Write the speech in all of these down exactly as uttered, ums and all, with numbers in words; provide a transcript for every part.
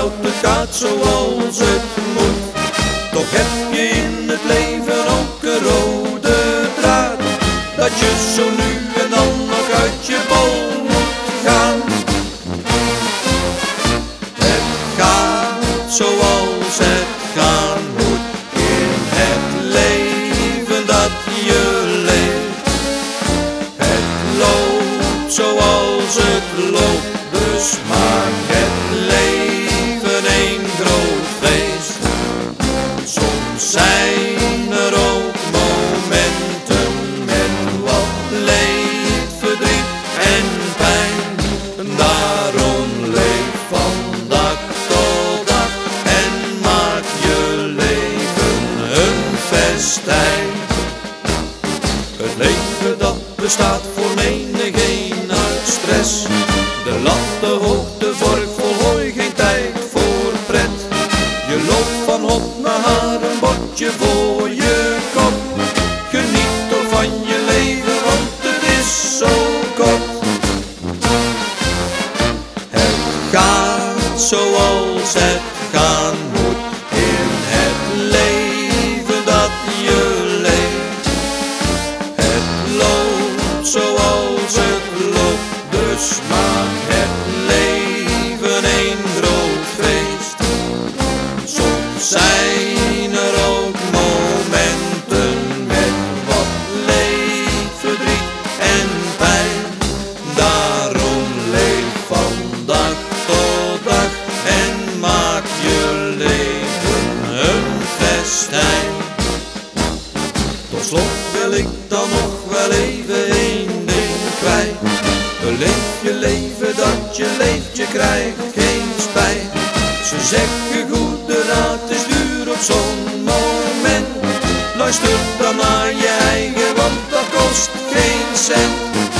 fout, het gaat zoals het moet. Toch heb je in het leven ook een rode draad, dat je zo nu en dan nog uit je bol moet gaan. Het gaat zoals het gaan moet in het leven dat je leeft. Het loopt zoals het loopt, dus maak het leven een groot feest. Soms zijn er ook momenten met wat leed, verdriet en pijn. Daarom leef van dag tot dag en maak je leven een festijn. Het leven dat bestaat voor menigeen uit stress. De lat te hoog, de vork vol hooi, geen tijd voor pret. Je loopt van hop naar haar, een bordje voor je kop. Geniet toch van je leven, want het is zo kort. Het gaat zoals het gaan moet in het leven dat je leeft. Het loopt zoals het loopt, dus maak het leven een groot feest. Soms zijn er ook momenten met wat leed, verdriet en pijn. Daarom leef van dag tot dag en maak je leven een festijn. Tot slot wil ik dan nog wel even één ding kwijt. Leef je leven dat je leeft, je krijgt geen spijt. Ze zeggen goede raad is duur op zo'n moment. Luister dan naar je eigen, want dat kost geen cent.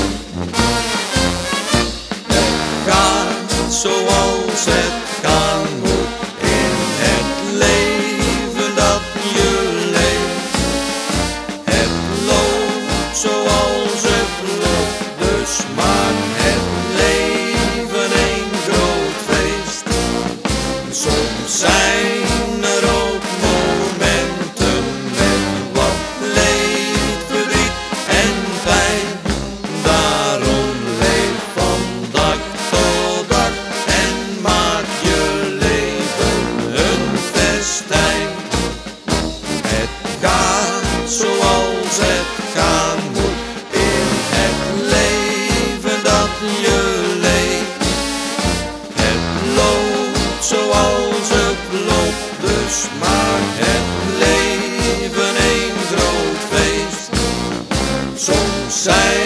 Het gaat zoals het gaan moet in het leven dat je leeft. Het loopt zoals het loopt, dus maak het leven een groot feest. Soms zijn er ook momenten met wat leed, verdriet en pijn. Daarom leef van dag tot dag en maak je leven een festijn. Het gaat zoals het gaan moet in het leven dat je leeft. Het loopt zoals het loopt, dus maak het leven een groot feest. Soms zijn